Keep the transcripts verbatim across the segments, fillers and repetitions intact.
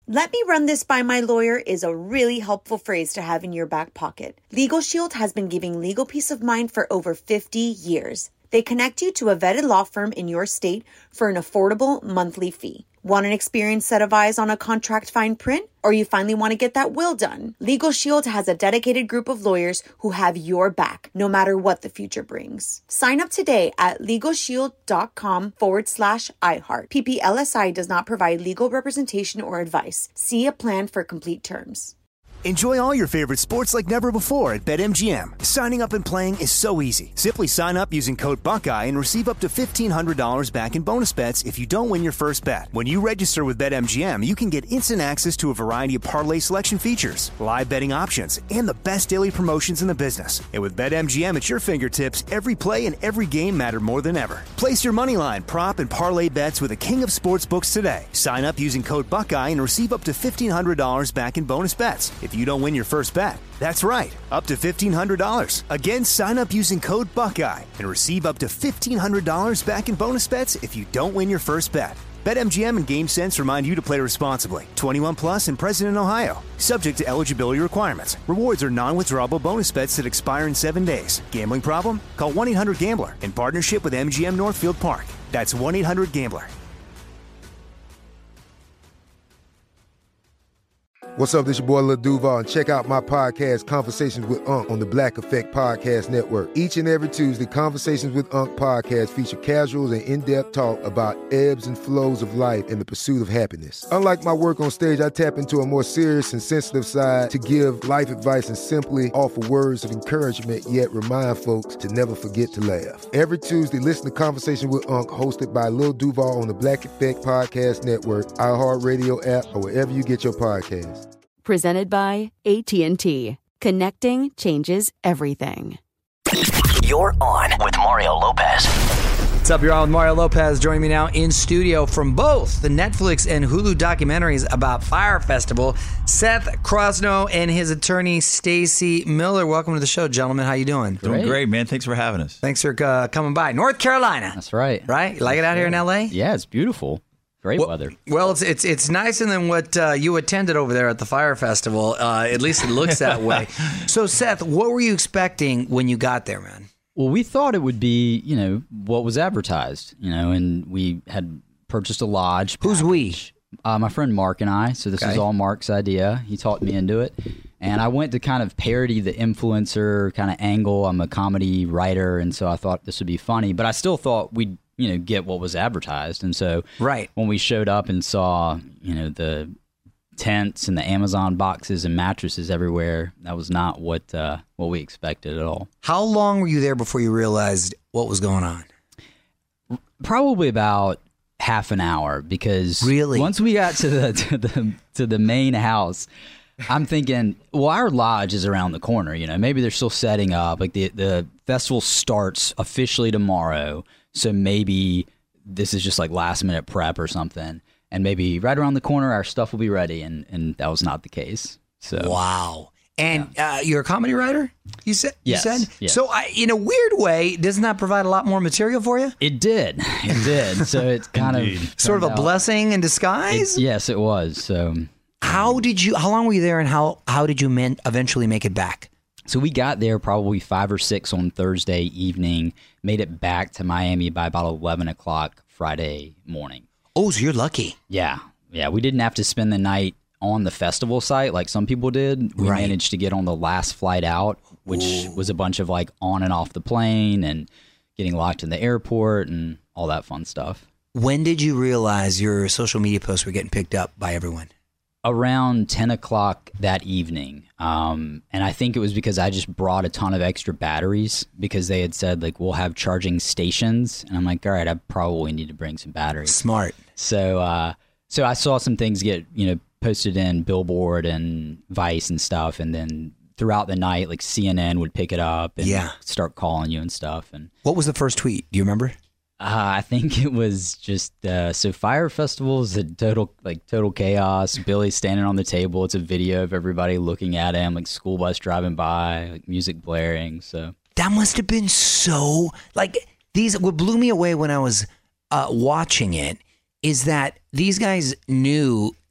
Let me run this by my lawyer is a really helpful phrase to have in your back pocket. Legal Shield has been giving legal peace of mind for over fifty years. They connect you to a vetted law firm in your state for an affordable monthly fee. Want an experienced set of eyes on a contract fine print? Or you finally want to get that will done? Legal Shield has a dedicated group of lawyers who have your back, no matter what the future brings. Sign up today at LegalShield.com forward slash iHeart. P P L S I does not provide legal representation or advice. See a plan for complete terms. Enjoy all your favorite sports like never before at BetMGM. Signing up and playing is so easy. Simply sign up using code Buckeye and receive up to fifteen hundred dollars back in bonus bets if you don't win your first bet. When you register with BetMGM, you can get instant access to a variety of parlay selection features, live betting options, and the best daily promotions in the business. And with BetMGM at your fingertips, every play and every game matter more than ever. Place your moneyline, prop, and parlay bets with the king of sportsbooks today. Sign up using code Buckeye and receive up to fifteen hundred dollars back in bonus bets if you don't win your first bet. That's right, up to fifteen hundred dollars. Again, sign up using code Buckeye and receive up to fifteen hundred dollars back in bonus bets if you don't win your first bet. BetMGM and GameSense remind you to play responsibly. twenty-one plus and present in Ohio. Subject to eligibility requirements. Rewards are non-withdrawable bonus bets that expire in seven days. Gambling problem? Call one eight hundred gambler in partnership with M G M Northfield Park. That's one eight hundred gambler. What's up, this your boy Lil Duval, and check out my podcast, Conversations with Unc, on the Black Effect Podcast Network. Each and every Tuesday, Conversations with Unc podcast feature casual and in-depth talk about ebbs and flows of life and the pursuit of happiness. Unlike my work on stage, I tap into a more serious and sensitive side to give life advice and simply offer words of encouragement, yet remind folks to never forget to laugh. Every Tuesday, listen to Conversation with Unc, hosted by Lil Duval on the Black Effect Podcast Network, iHeartRadio app, or wherever you get your podcasts. Presented by A T and T. Connecting changes everything. You're on with Mario Lopez. What's up, you're on with Mario Lopez. Joining me now in studio from both the Netflix and Hulu documentaries about Fyre Festival, Seth Crosno and his attorney, Stacey Miller. Welcome to the show, gentlemen. How you doing? Doing great, man. Thanks for having us. Thanks for uh, coming by. North Carolina. That's right. Right? You like it out here in L A? Yeah, it's beautiful. Great well, weather. Well, it's it's it's nicer than what uh, you attended over there at the Fyre Festival. Uh, at least it looks that way. So, Seth, what were you expecting when you got there, man? Well, we thought it would be, you know, what was advertised, you know, and we had purchased a lodge. Who's we? Uh, my friend Mark and I. So this okay. was all Mark's idea. He talked me into it. And I went to kind of parody the influencer kind of angle. I'm a comedy writer, and so I thought this would be funny. But I still thought we'd, you know, get what was advertised. And so right. when we showed up and saw, you know, the tents and the Amazon boxes and mattresses everywhere, that was not what uh, what we expected at all. How long were you there before you realized what was going on? Probably about half an hour, because really? once we got to the to the to the main house, I'm thinking, well, our lodge is around the corner. You know, maybe they're still setting up. Like the the festival starts officially tomorrow, so maybe this is just like last minute prep or something. And maybe right around the corner, our stuff will be ready. And, and that was not the case. So wow. And yeah. uh, you're a comedy writer, you said? Yes. You said? Yes. So I, in a weird way, doesn't that provide a lot more material for you? It did. It did. So it's kind of sort of a out. blessing in disguise? It, yes, it was. So how did you, how long were you there, and how, how did you men, eventually make it back? So we got there probably five or six on Thursday evening, made it back to Miami by about eleven o'clock Friday morning. Oh, so you're lucky. Yeah. Yeah. We didn't have to spend the night on the festival site like some people did. We right. managed to get on the last flight out, which Ooh. was a bunch of like on and off the plane and getting locked in the airport and all that fun stuff. When did you realize your social media posts were getting picked up by everyone? Around ten o'clock that evening. Um, and I think it was because I just brought a ton of extra batteries, because they had said, like, we'll have charging stations. And I'm like, all right, I probably need to bring some batteries. Smart. So, uh, so I saw some things get, you know, posted in Billboard and Vice and stuff. And then throughout the night, like C N N would pick it up and yeah. start calling you and stuff. And what was the first tweet? Do you remember? Uh, I think it was just, uh, so Fyre Festival is a total, like total chaos. Billy's standing on the table. It's a video of everybody looking at him, like school bus driving by, like music blaring. So that must have been so, like, these, what blew me away when I was uh, watching it is that these guys knew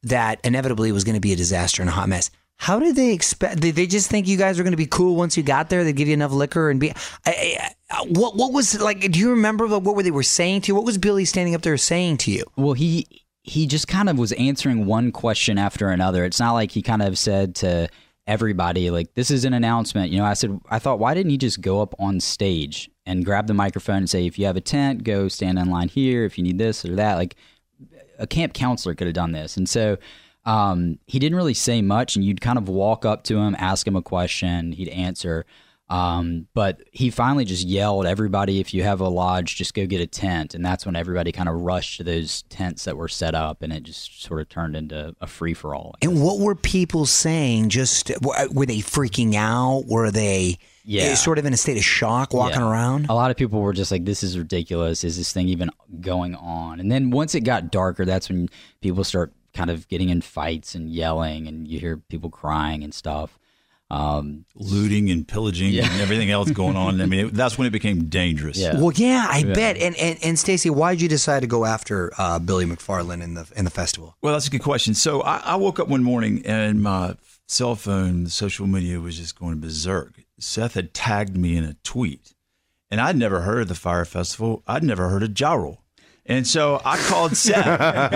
that inevitably it was going to be a disaster and a hot mess. How did they expect? Did they just think you guys were going to be cool once you got there? They'd give you enough liquor and be. I, I, what what was like? Do you remember what were they were saying to you? What was Billy standing up there saying to you? Well, he he just kind of was answering one question after another. It's not like he kind of said to everybody like, "This is an announcement." You know, I said, I thought, why didn't he just go up on stage and grab the microphone and say, "If you have a tent, go stand in line here. If you need this or that," like a camp counselor could have done this, and so. Um, he didn't really say much, and you'd kind of walk up to him, ask him a question, he'd answer. Um, but he finally just yelled, everybody, if you have a lodge, just go get a tent. And that's when everybody kind of rushed to those tents that were set up, and it just sort of turned into a free-for-all. And what were people saying? Just were they freaking out? Were they yeah. sort of in a state of shock walking yeah. around? A lot of people were just like, this is ridiculous. Is this thing even going on? And then once it got darker, that's when people start kind of getting in fights and yelling, and you hear people crying and stuff. Um, Looting and pillaging yeah. and everything else going on. I mean, it, that's when it became dangerous. Yeah. Well, yeah, I yeah. bet. And and, and Stacey, why did you decide to go after uh, Billy McFarland in the in the festival? Well, that's a good question. So I, I woke up one morning and my cell phone, social media was just going berserk. Seth had tagged me in a tweet, and I'd never heard of the Fire Festival. I'd never heard of Ja Rule. And so I called Seth.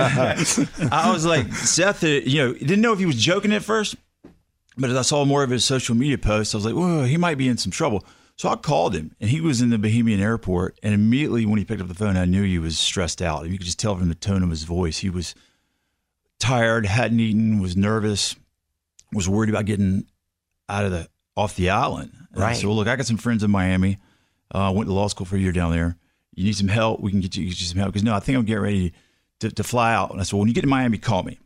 I was like, Seth, uh, you know, didn't know if he was joking at first, but as I saw more of his social media posts, I was like, whoa, he might be in some trouble. So I called him, and he was in the Bohemian Airport. And immediately when he picked up the phone, I knew he was stressed out. You could just tell from the tone of his voice. He was tired, hadn't eaten, was nervous, was worried about getting out of the off the island. And right. I said, well, look, I got some friends in Miami. I uh, went to law school for a year down there. You need some help? We can get you, get you some help. Because, no, I think I'm getting ready to, to fly out. And I said, well, when you get to Miami, call me.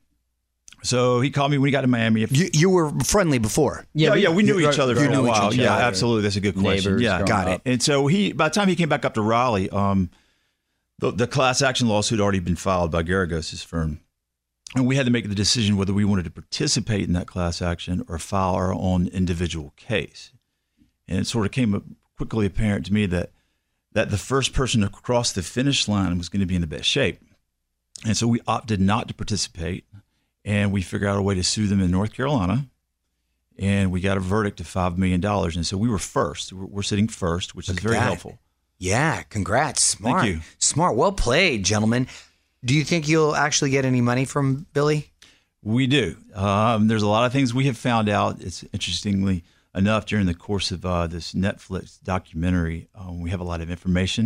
So he called me when he got to Miami. If, you, you were friendly before. Yeah, yeah, we, yeah, we knew you, each other for a while. Yeah, absolutely. That's a good question. Yeah, got it. it. And so he, by the time he came back up to Raleigh, um, the, the class action lawsuit had already been filed by Garagos' firm. And we had to make the decision whether we wanted to participate in that class action or file our own individual case. And it sort of came quickly apparent to me that that the first person to cross the finish line was going to be in the best shape. And so we opted not to participate, and we figured out a way to sue them in North Carolina, and we got a verdict of five million dollars. And so we were first. We're, we're sitting first, which Look is very that. helpful. Yeah, congrats. Smart. Thank you. Smart. Well played, gentlemen. Do you think you'll actually get any money from Billy? We do. Um, there's a lot of things we have found out. It's interestingly enough, during the course of uh, this Netflix documentary, um, we have a lot of information.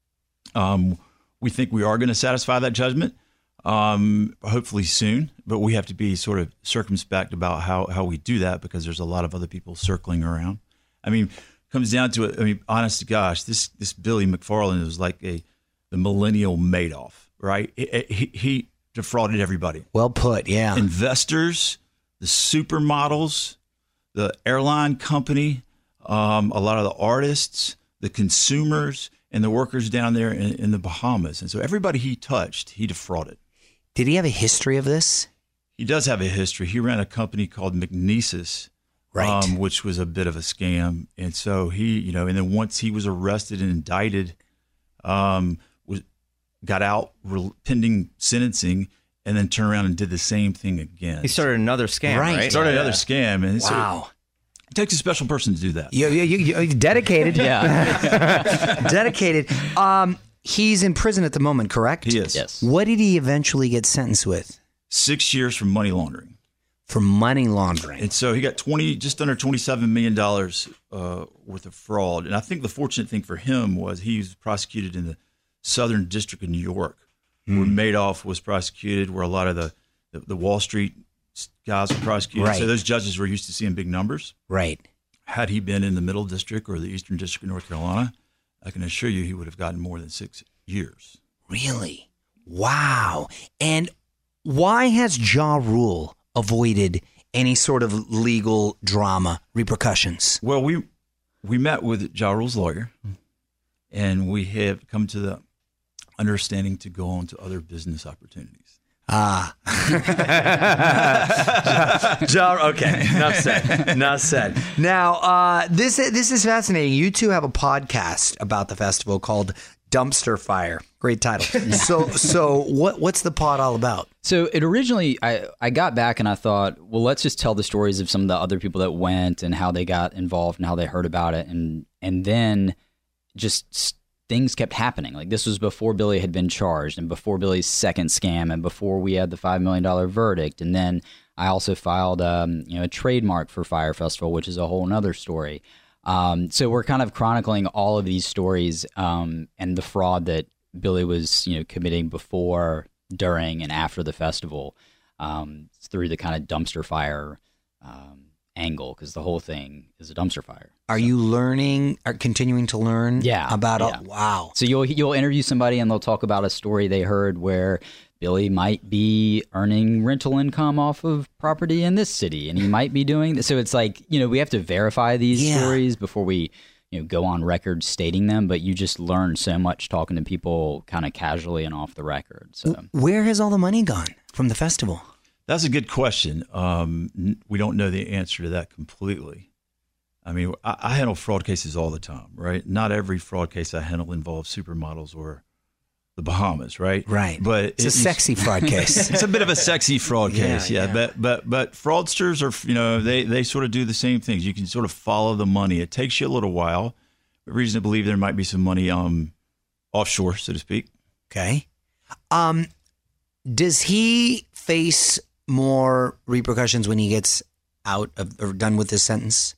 Um, we think we are going to satisfy that judgment, um, hopefully soon, but we have to be sort of circumspect about how, how we do that because there's a lot of other people circling around. I mean, it comes down to it. I mean, honest to gosh, this this Billy McFarland was like a the millennial Madoff, right? He, he, he defrauded everybody. Well put, yeah. Investors, the supermodels, the airline company, um, a lot of the artists, the consumers, and the workers down there in, in the Bahamas. And so everybody he touched, he defrauded. Did he have a history of this? He does have a history. He ran a company called McNesis, right. um, which was a bit of a scam. And so he, you know, and then once he was arrested and indicted, um, was got out pending sentencing, and then turned around and did the same thing again. He started another scam, right? right? Started yeah. another scam. And wow. So it takes a special person to do that. You, you, you, you dedicated. Yeah. Dedicated. Um, he's in prison at the moment, correct? He is. Yes. What did he eventually get sentenced with? Six years for money laundering. For money laundering. And so he got twenty, just under twenty-seven million dollars uh, worth of fraud. And I think the fortunate thing for him was he was prosecuted in the Southern District of New York, mm. where Madoff was prosecuted, where a lot of the, the, the Wall Street guys were prosecuted. Right. So those judges were used to seeing big numbers. Right. Had he been in the Middle District or the Eastern District of North Carolina, I can assure you he would have gotten more than six years. Really? Wow. And why has Ja Rule avoided any sort of legal drama repercussions? Well, we we met with Ja Rule's lawyer, and we have come to the understanding to go on to other business opportunities. Ah. Ja, okay. Enough said. Enough said. Now, uh, this this is fascinating. You two have a podcast about the festival called Dumpster Fire. Great title. so, so what what's the pod all about? So it originally, I, I got back and I thought, well, let's just tell the stories of some of the other people that went and how they got involved and how they heard about it. And and then just things kept happening. Like this was before Billy had been charged and before Billy's second scam and before we had the five million dollars verdict. And then I also filed um, you know, a trademark for Fyre Festival, which is a whole nother story. Um, so we're kind of chronicling all of these stories um, and the fraud that Billy was, you know, committing before, during, and after the festival um, through the kind of dumpster fire um, angle, because the whole thing is a dumpster fire. Are so. you learning, are continuing to learn yeah, about yeah. All, wow. So you'll you'll interview somebody and they'll talk about a story they heard where Billy might be earning rental income off of property in this city, and he might be doing this. So it's like, you know, we have to verify these yeah. stories before we, you know, go on record stating them, but you just learn so much talking to people kind of casually and off the record. So where has all the money gone from the festival? That's a good question. Um, we don't know the answer to that completely. I mean, I, I handle fraud cases all the time, right? Not every fraud case I handle involves supermodels or the Bahamas, right? Right. But it's it, a sexy fraud case. It's a bit of a sexy fraud case, yeah. yeah. yeah. But but but fraudsters are, you know, they they sort of do the same things. You can sort of follow the money. It takes you a little while. Reason to believe there might be some money um offshore, so to speak. Okay. Um, does he face more repercussions when he gets out of or done with his sentence?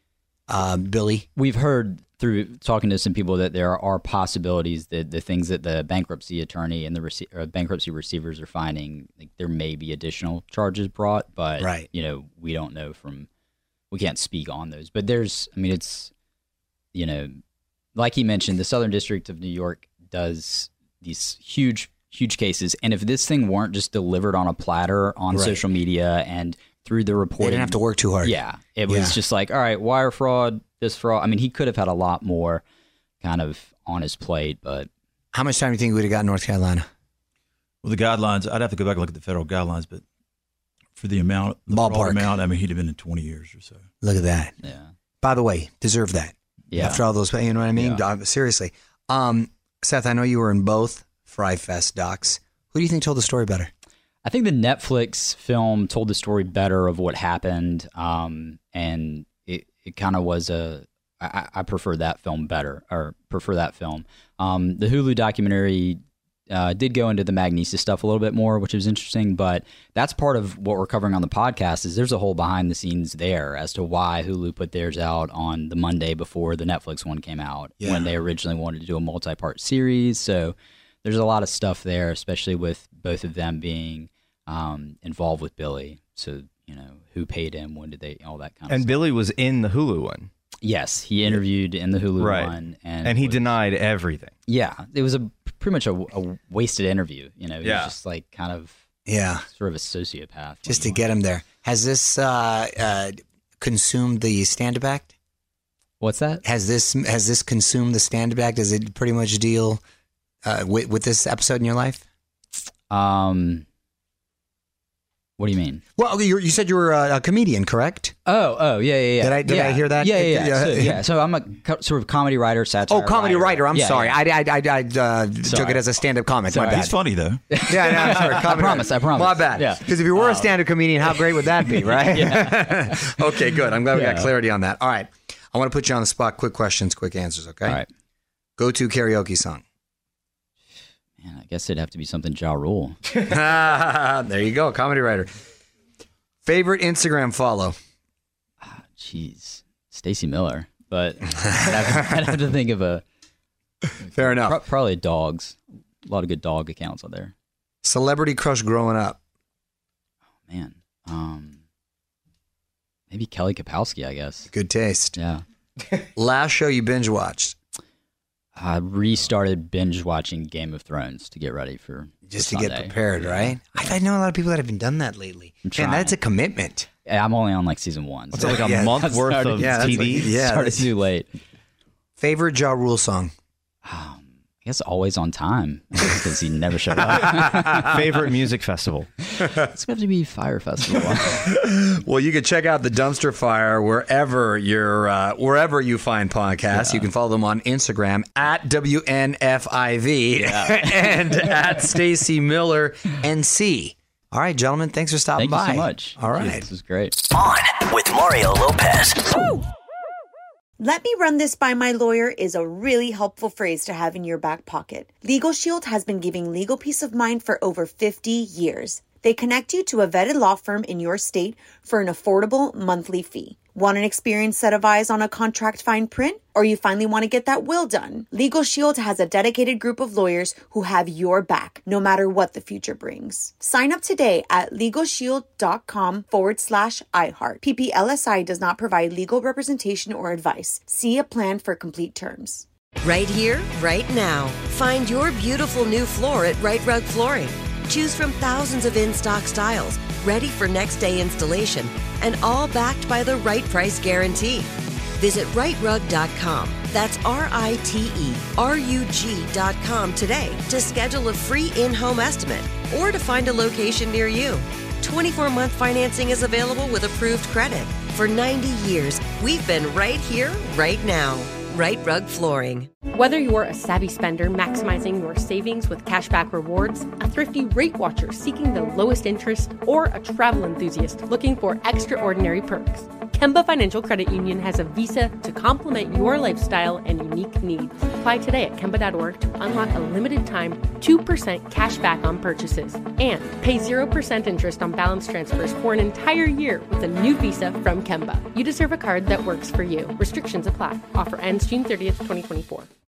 Uh, Billy, we've heard through talking to some people that there are possibilities that the things that the bankruptcy attorney and the rece- or bankruptcy receivers are finding, like there may be additional charges brought, but right. you know, we don't know from, we can't speak on those. But there's, I mean, it's, you know, like he mentioned, the Southern District of New York does these huge, huge cases, and if this thing weren't just delivered on a platter on right. social media and through the reporting, they didn't have to work too hard. Yeah, it was yeah. just like, all right, wire fraud, this fraud. I mean, he could have had a lot more kind of on his plate, but how much time do you think he would have got in North Carolina? Well, the guidelines, I'd have to go back and look at the federal guidelines, but for the amount, the ballpark amount, I mean, he'd have been in twenty years or so. Look at that. Yeah. By the way, deserve that. Yeah. After all those, you know what I mean? Yeah. Seriously. Um, Seth, I know you were in both Fyre Fest docs. Who do you think told the story better? I think the Netflix film told the story better of what happened, um, and it, it kind of was a. I, I prefer that film better, or prefer that film. Um, the Hulu documentary uh, did go into the Magnesia stuff a little bit more, which was interesting, but that's part of what we're covering on the podcast. Is there's a whole behind the scenes there as to why Hulu put theirs out on the Monday before the Netflix one came out, yeah. when they originally wanted to do a multi-part series. So there's a lot of stuff there, especially with both of them being um, involved with Billy. So, you know, who paid him, when did they, all that kind of and stuff. Billy was in the Hulu one. Yes, he interviewed in the Hulu right. one. And, and he was, denied everything. Yeah, it was a pretty much a, a wasted interview. You know, he yeah. was just like kind of yeah, sort of a sociopath. Just to get him there. Has this uh, uh, consumed the stand-up act? What's that? Has this has this consumed the stand-up act? Does it pretty much deal uh, with, with this episode in your life? Um... What do you mean? Well, you you said you were a, a comedian, correct? Oh, oh, yeah, yeah, yeah. Did I did yeah. I hear that? Yeah, yeah, yeah. So, yeah. so I'm a co- sort of comedy writer, satire. Oh, comedy writer. writer. I'm yeah, sorry. Yeah. I I I, I uh, took it as a stand-up comic. Sorry. My bad. He's funny though. Yeah, no, I'm sorry. I promise. I promise. My bad. Yeah. Because if you were uh, a stand-up comedian, how great would that be, right? yeah. Okay, good. I'm glad we yeah. got clarity on that. All right. I want to put you on the spot. Quick questions, quick answers. Okay. All right. Go-to karaoke song. Man, I guess it'd have to be something Ja Rule. There you go, comedy writer. Favorite Instagram follow? Jeez, Stacey Miller. But I'd have, I'd have to think of a. Fair enough. Pro- probably dogs. A lot of good dog accounts out there. Celebrity crush growing up. Oh man, um, maybe Kelly Kapowski. I guess. Good taste. Yeah. Last show you binge watched? I restarted binge watching Game of Thrones to get ready for just for to Sunday. get prepared, right? I, I know a lot of people that have been done that lately. Man, that's a commitment. Yeah, I'm only on like season one. So it's like a yeah, month worth started, of yeah, T V. Like, yeah, started too late. Favorite Ja Rule song? Um, I guess always on time because he never showed up. Favorite music festival? It's got to be Fire Festival. Well, you can check out the Dumpster Fire wherever you're, uh, wherever you find podcasts. Yeah. You can follow them on Instagram at W N F I V Yeah. and at Stacy Miller N C. All right, gentlemen, thanks for stopping Thank by. you so much. All Thank you. right. This was great. On with Mario Lopez. Let me run this by my lawyer is a really helpful phrase to have in your back pocket. Legal Shield has been giving legal peace of mind for over fifty years. They connect you to a vetted law firm in your state for an affordable monthly fee. Want an experienced set of eyes on a contract fine print? Or you finally want to get that will done? Legal Shield has a dedicated group of lawyers who have your back, no matter what the future brings. Sign up today at LegalShield.com forward slash iHeart. P P L S I does not provide legal representation or advice. See a plan for complete terms. Right here, right now. Find your beautiful new floor at Right Rug Flooring. Choose from thousands of in-stock styles, ready for next day installation, and all backed by the right price guarantee. Visit right rug dot com. That's R I T E R U G dot com today to schedule a free in-home estimate or to find a location near you. twenty-four month financing is available with approved credit. For ninety years, we've been right here, right now. Right Rug Flooring. Whether you're a savvy spender maximizing your savings with cashback rewards, a thrifty rate watcher seeking the lowest interest, or a travel enthusiast looking for extraordinary perks, Kemba Financial Credit Union has a visa to complement your lifestyle and unique needs. Apply today at Kemba dot org to unlock a limited time two percent cash back on purchases and pay zero percent interest on balance transfers for an entire year with a new visa from Kemba. You deserve a card that works for you. Restrictions apply. Offer ends June thirtieth, twenty twenty-four.